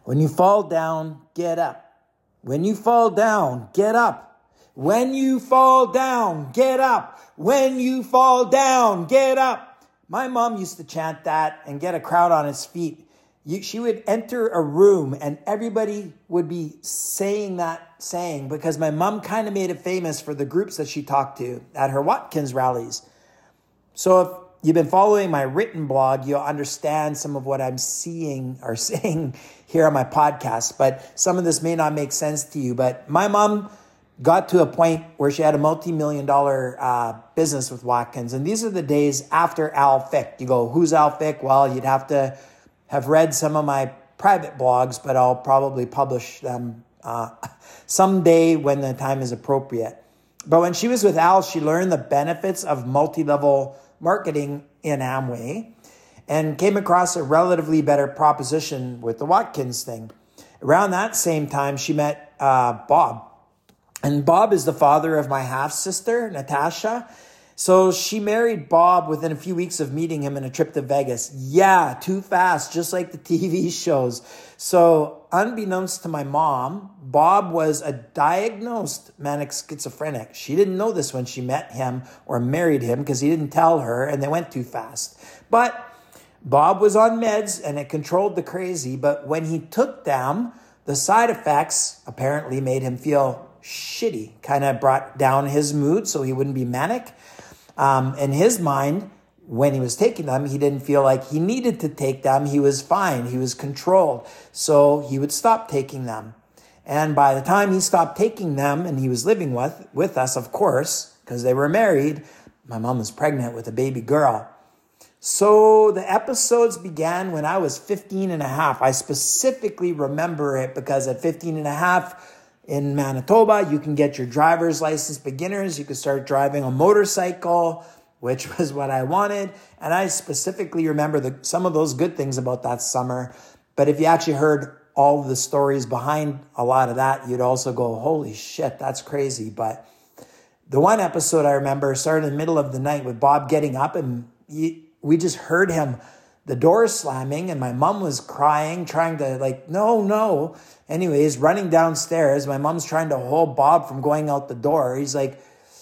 When you fall down, get up. When you fall down, get up. When you fall down, get up. When you fall down, get up. My mom used to chant that and get a crowd on its feet. She would enter a room and everybody would be saying that saying because my mom kind of made it famous for the groups that she talked to at her Watkins rallies. So if you've been following my written blog, you'll understand some of what I'm seeing or saying here on my podcast. But some of this may not make sense to you. But my mom got to a point where she had a multi-million-dollar business with Watkins. And these are the days after Al Fick. You go, who's Al Fick? Well, you'd have to have read some of my private blogs, but I'll probably publish them someday when the time is appropriate. But when she was with Al, she learned the benefits of multi-level marketing in Amway and came across a relatively better proposition with the Watkins thing. Around that same time, she met Bob. And Bob is the father of my half-sister, Natasha. So she married Bob within a few weeks of meeting him in a trip to Vegas. Yeah, too fast, just like the TV shows. So unbeknownst to my mom, Bob was a diagnosed manic schizophrenic. She didn't know this when she met him or married him because he didn't tell her and they went too fast. But Bob was on meds and it controlled the crazy. But when he took them, the side effects apparently made him feel shitty, kind of brought down his mood so he wouldn't be manic. In his mind, when he was taking them, he didn't feel like he needed to take them. He was fine. He was controlled. So he would stop taking them. And by the time he stopped taking them and he was living with us, of course, because they were married, my mom was pregnant with a baby girl. So the episodes began when I was 15 and a half. I specifically remember it because at 15 and a half, in Manitoba, you can get your driver's license beginners. You can start driving a motorcycle, which was what I wanted. And I specifically remember some of those good things about that summer. But if you actually heard all the stories behind a lot of that, you'd also go, holy shit, that's crazy. But the one episode I remember started in the middle of the night with Bob getting up and we just heard him, the door slamming, and my mom was crying, trying to no. Anyways, running downstairs, my mom's trying to hold Bob from going out the door. He's like,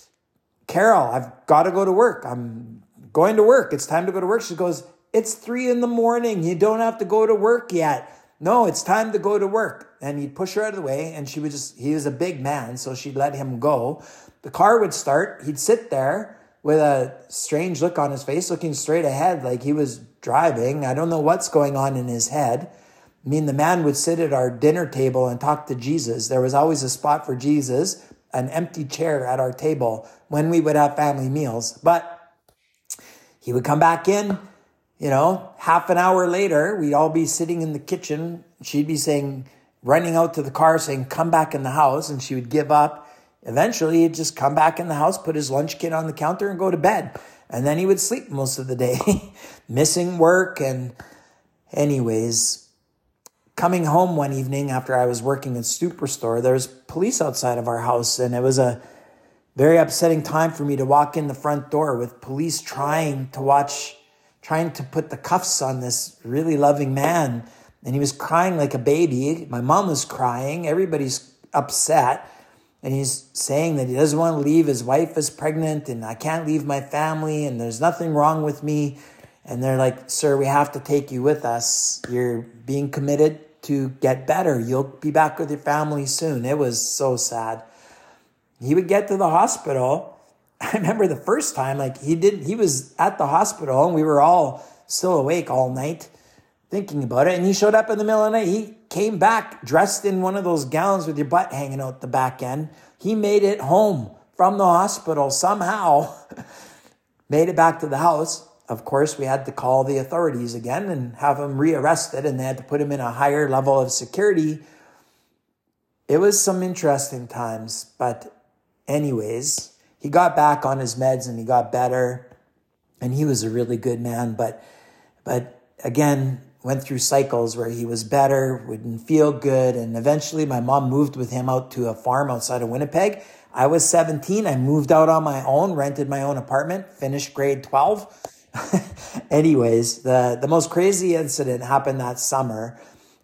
Carol, I've got to go to work. I'm going to work. It's time to go to work. She goes, it's 3 a.m. You don't have to go to work yet. No, it's time to go to work. And he'd push her out of the way and he was a big man, so she'd let him go. The car would start. He'd sit there with a strange look on his face, looking straight ahead like he was driving. I don't know what's going on in his head. I mean, the man would sit at our dinner table and talk to Jesus. There was always a spot for Jesus, an empty chair at our table when we would have family meals. But he would come back in, half an hour later, we'd all be sitting in the kitchen. She'd be running out to the car saying, come back in the house. And she would give up. Eventually, he'd just come back in the house, put his lunch kit on the counter and go to bed. And then he would sleep most of the day, missing work. And anyways, coming home one evening after I was working in Superstore, there was police outside of our house. And it was a very upsetting time for me to walk in the front door with police trying to put the cuffs on this really loving man. And he was crying like a baby. My mom was crying. Everybody's upset. And he's saying that he doesn't want to leave. His wife is pregnant and I can't leave my family and there's nothing wrong with me. And they're like, sir, we have to take you with us. You're being committed to get better. You'll be back with your family soon. It was so sad. He would get to the hospital. I remember the first time, he was at the hospital and we were all still awake all night thinking about it. And he showed up in the middle of the night. He came back dressed in one of those gowns with your butt hanging out the back end. He made it home from the hospital somehow, made it back to the house. Of course, we had to call the authorities again and have him rearrested, and they had to put him in a higher level of security. It was some interesting times, but anyways, he got back on his meds and he got better, and he was a really good man, but again, went through cycles where he was better, wouldn't feel good, and eventually my mom moved with him out to a farm outside of Winnipeg. I was 17. I moved out on my own, rented my own apartment, finished grade 12. Anyways, the most crazy incident happened that summer.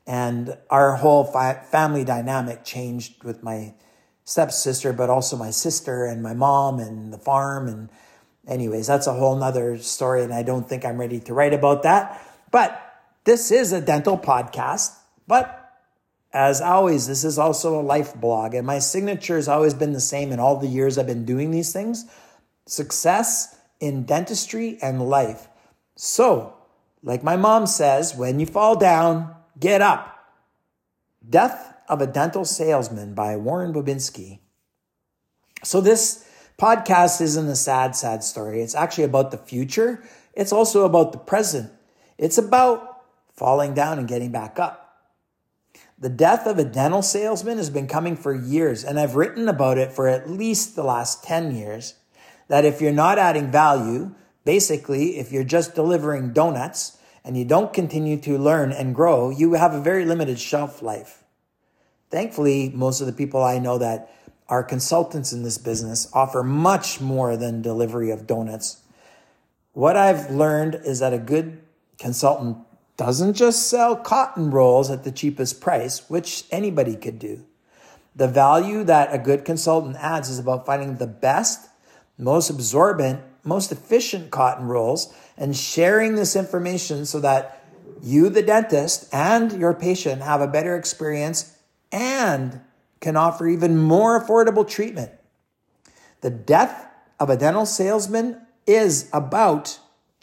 And our whole family dynamic changed with my stepsister, but also my sister and my mom and the farm. And anyways, that's a whole nother story. And I don't think I'm ready to write about that. But this is a dental podcast. But as always, this is also a life blog. And my signature has always been the same in all the years I've been doing these things. Success in dentistry and life. So, like my mom says, when you fall down, get up. Death of a Dental Salesman by Warren Bobinski. So this podcast isn't a sad story. It's actually about the future. It's also about the present. It's about falling down and getting back up. The death of a dental salesman has been coming for years, and I've written about it for at least the last 10 years, that if you're not adding value, basically, if you're just delivering donuts, and you don't continue to learn and grow, you have a very limited shelf life. Thankfully, most of the people I know that are consultants in this business offer much more than delivery of donuts. What I've learned is that a good consultant doesn't just sell cotton rolls at the cheapest price, which anybody could do. The value that a good consultant adds is about finding the best, most absorbent, most efficient cotton rolls and sharing this information so that you, the dentist, and your patient have a better experience and can offer even more affordable treatment. The death of a dental salesman is about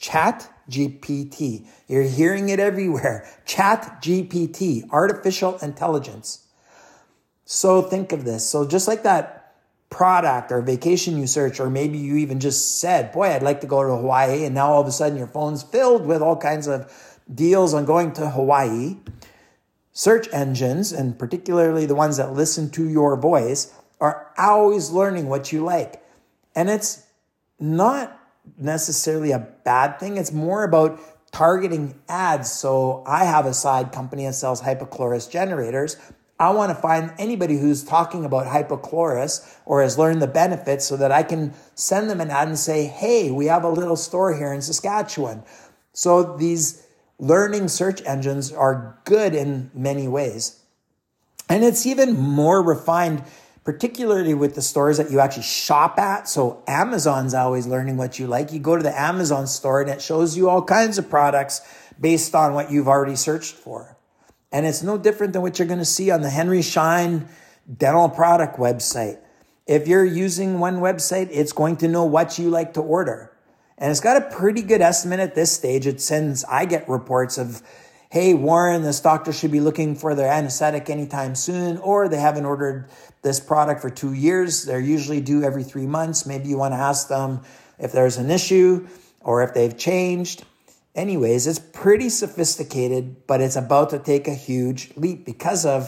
ChatGPT. You're hearing it everywhere. ChatGPT, artificial intelligence. So think of this. So just like that product or vacation you search, or maybe you even just said, boy, I'd like to go to Hawaii. And now all of a sudden your phone's filled with all kinds of deals on going to Hawaii. Search engines, and particularly the ones that listen to your voice, are always learning what you like. And it's not necessarily a bad thing. It's more about targeting ads. So I have a side company that sells hypochlorous generators. I want to find anybody who's talking about hypochlorous or has learned the benefits so that I can send them an ad and say, hey, we have a little store here in Saskatchewan. So these learning search engines are good in many ways. And it's even more refined, particularly with the stores that you actually shop at. So Amazon's always learning what you like. You go to the Amazon store and it shows you all kinds of products based on what you've already searched for. And it's no different than what you're going to see on the Henry Schein dental product website. If you're using one website, it's going to know what you like to order. And it's got a pretty good estimate at this stage. I get reports of, hey, Warren, this doctor should be looking for their anesthetic anytime soon, or they haven't ordered this product for 2 years. They're usually due every 3 months. Maybe you want to ask them if there's an issue or if they've changed. Anyways, it's pretty sophisticated, but it's about to take a huge leap because of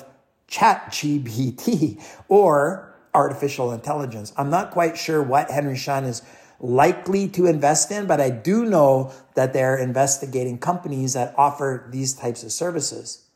ChatGPT or artificial intelligence. I'm not quite sure what Henry Schein is likely to invest in, but I do know that they're investigating companies that offer these types of services.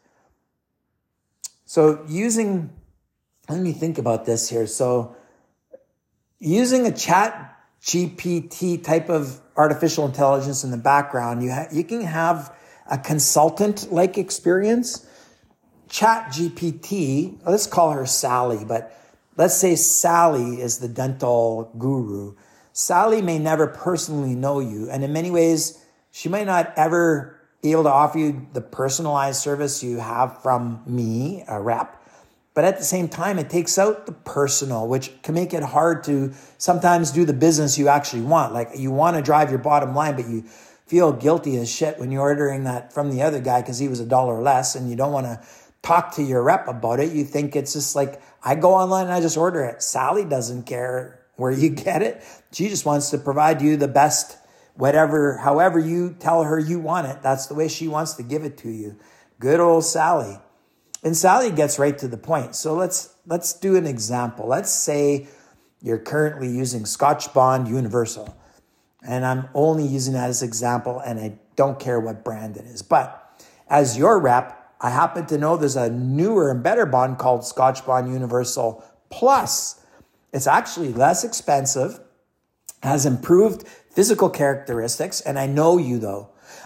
So let me think about this here. So using a ChatGPT type of artificial intelligence in the background, you can have a consultant-like experience. ChatGPT, let's call her Sally, but let's say Sally is the dental guru. Sally may never personally know you, and in many ways, she might not ever be able to offer you the personalized service you have from me, a rep. But at the same time, it takes out the personal, which can make it hard to sometimes do the business you actually want. Like you want to drive your bottom line, but you feel guilty as shit when you're ordering that from the other guy because he was $1 less, and you don't want to talk to your rep about it. You think it's just like, I go online and I just order it. Sally doesn't care where you get it. She just wants to provide you the best, however you tell her you want it. That's the way she wants to give it to you. Good old Sally. And Sally gets right to the point. So let's do an example. Let's say you're currently using Scotch-Bond Universal. And I'm only using that as an example, and I don't care what brand it is. But as your rep, I happen to know there's a newer and better bond called Scotch-Bond Universal Plus. It's actually less expensive, has improved physical characteristics, and I know you though.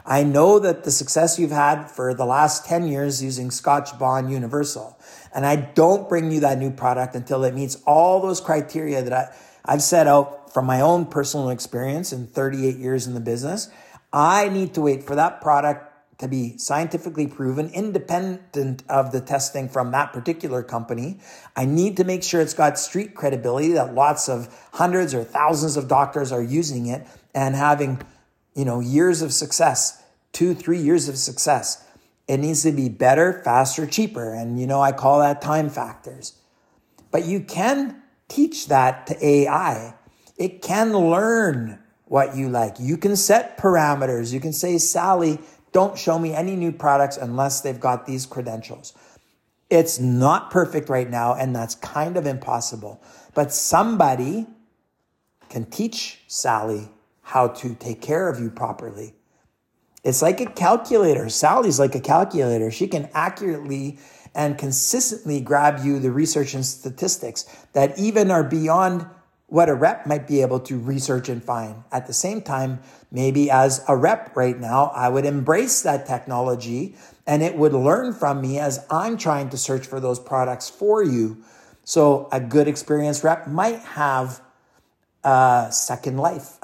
I know that the success you've had for the last 10 years using Scotch-Bond Universal, and I don't bring you that new product until it meets all those criteria that I've set out from my own personal experience in 38 years in the business. I need to wait for that product to be scientifically proven, independent of the testing from that particular company. I need to make sure it's got street credibility, that lots of hundreds or thousands of doctors are using it and having, years of success, 2-3 years of success. It needs to be better, faster, cheaper. And, I call that time factors. But you can teach that to AI. It can learn what you like. You can set parameters. You can say, Sally, don't show me any new products unless they've got these credentials. It's not perfect right now, and that's kind of impossible. But somebody can teach Sally how to take care of you properly. It's like a calculator. Sally's like a calculator. She can accurately and consistently grab you the research and statistics that even are beyond what a rep might be able to research and find. At the same time, maybe as a rep right now, I would embrace that technology and it would learn from me as I'm trying to search for those products for you. So a good experienced rep might have a second life.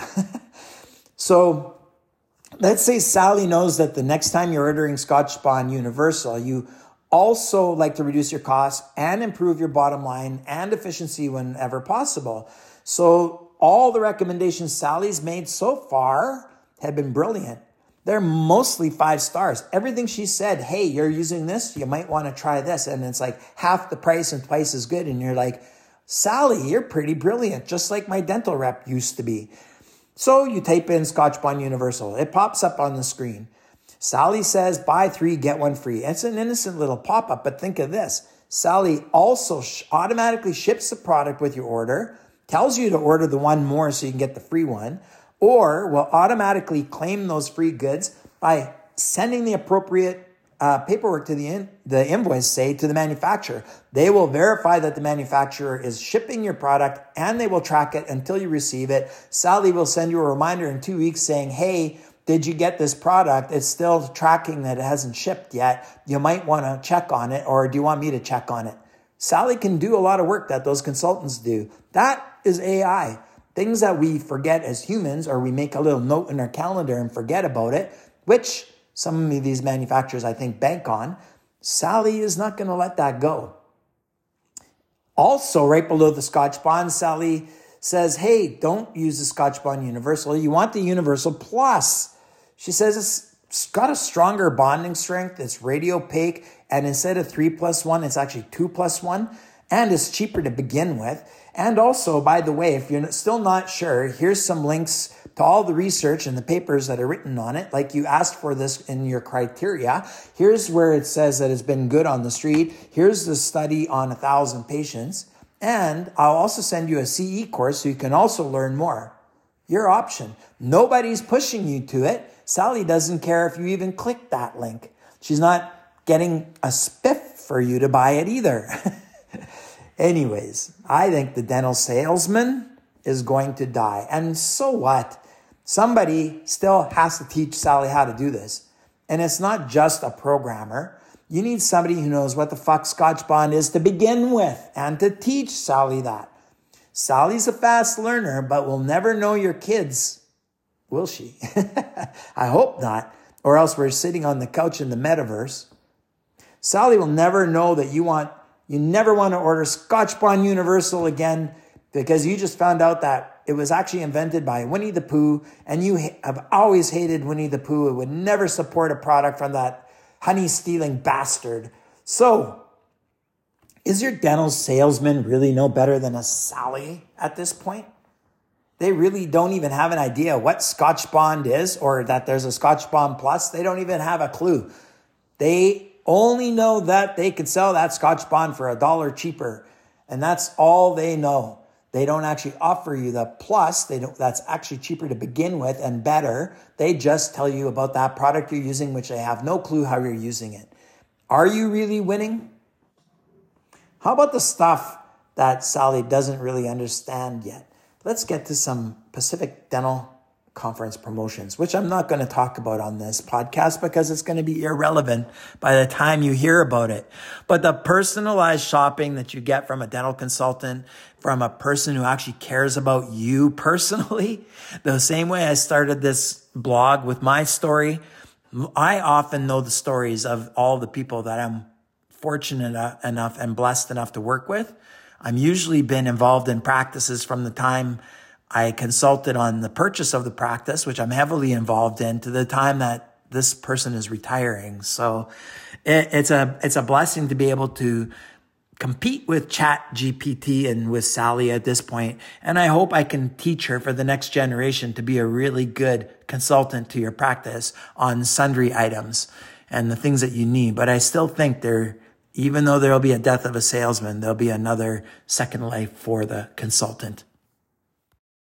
So let's say Sally knows that the next time you're ordering Scotch-Bond Universal, you also like to reduce your costs and improve your bottom line and efficiency whenever possible. So all the recommendations Sally's made so far have been brilliant. They're mostly 5 stars. Everything she said, hey, you're using this, you might want to try this. And it's like half the price and twice as good. And you're like, Sally, you're pretty brilliant, just like my dental rep used to be. So you type in Scotch-Bond Universal. It pops up on the screen. Sally says, buy 3, get 1 free. It's an innocent little pop-up, but think of this. Sally also automatically ships the product with your order, tells you to order the one more so you can get the free one, or will automatically claim those free goods by sending the appropriate paperwork to the invoice, say, to the manufacturer. They will verify that the manufacturer is shipping your product and they will track it until you receive it. Sally will send you a reminder in 2 weeks saying, hey, did you get this product? It's still tracking that it hasn't shipped yet. You might want to check on it, or do you want me to check on it? Sally can do a lot of work that those consultants do. That is AI. Things that we forget as humans, or we make a little note in our calendar and forget about it, which some of these manufacturers, I think, bank on. Sally is not going to let that go. Also, right below the Scotch-Bond, Sally says, hey, don't use the Scotch-Bond Universal. You want the Universal Plus. She says it's got a stronger bonding strength. It's radiopaque. And instead of 3+1, it's actually 2+1. And it's cheaper to begin with. And also, by the way, if you're still not sure, here's some links to all the research and the papers that are written on it. Like you asked for this in your criteria. Here's where it says that it's been good on the street. Here's the study on 1,000 patients. And I'll also send you a CE course so you can also learn more. Your option. Nobody's pushing you to it. Sally doesn't care if you even click that link. She's not getting a spiff for you to buy it either. Anyways, I think the dental salesman is going to die. And so what? Somebody still has to teach Sally how to do this. And it's not just a programmer. You need somebody who knows what the fuck Scotch-Bond is to begin with and to teach Sally that. Sally's a fast learner, but will never know your kids, will she? I hope not, or else we're sitting on the couch in the metaverse. Sally will never know that you never want to order Scotch-Bond Universal again because you just found out that it was actually invented by Winnie the Pooh, and you have always hated Winnie the Pooh. It would never support a product from that honey-stealing bastard. So, is your dental salesman really no better than a Sally at this point? They really don't even have an idea what Scotch-Bond is, or that there's a Scotch-Bond Plus. They don't even have a clue. They only know that they could sell that Scotch-Bond for $1 cheaper. And that's all they know. They don't actually offer you the plus. That's actually cheaper to begin with and better. They just tell you about that product you're using, which they have no clue how you're using it. Are you really winning? How about the stuff that Sally doesn't really understand yet? Let's get to some Pacific Dental conference promotions, which I'm not going to talk about on this podcast because it's going to be irrelevant by the time you hear about it. But the personalized shopping that you get from a dental consultant, from a person who actually cares about you personally, the same way I started this blog with my story, I often know the stories of all the people that I'm fortunate enough and blessed enough to work with. I'm usually been involved in practices from the time I consulted on the purchase of the practice, which I'm heavily involved in, to the time that this person is retiring. So it's a blessing to be able to compete with ChatGPT and with Sally at this point. And I hope I can teach her for the next generation to be a really good consultant to your practice on sundry items and the things that you need. But I still think even though there'll be a death of a salesman, there'll be another second life for the consultant.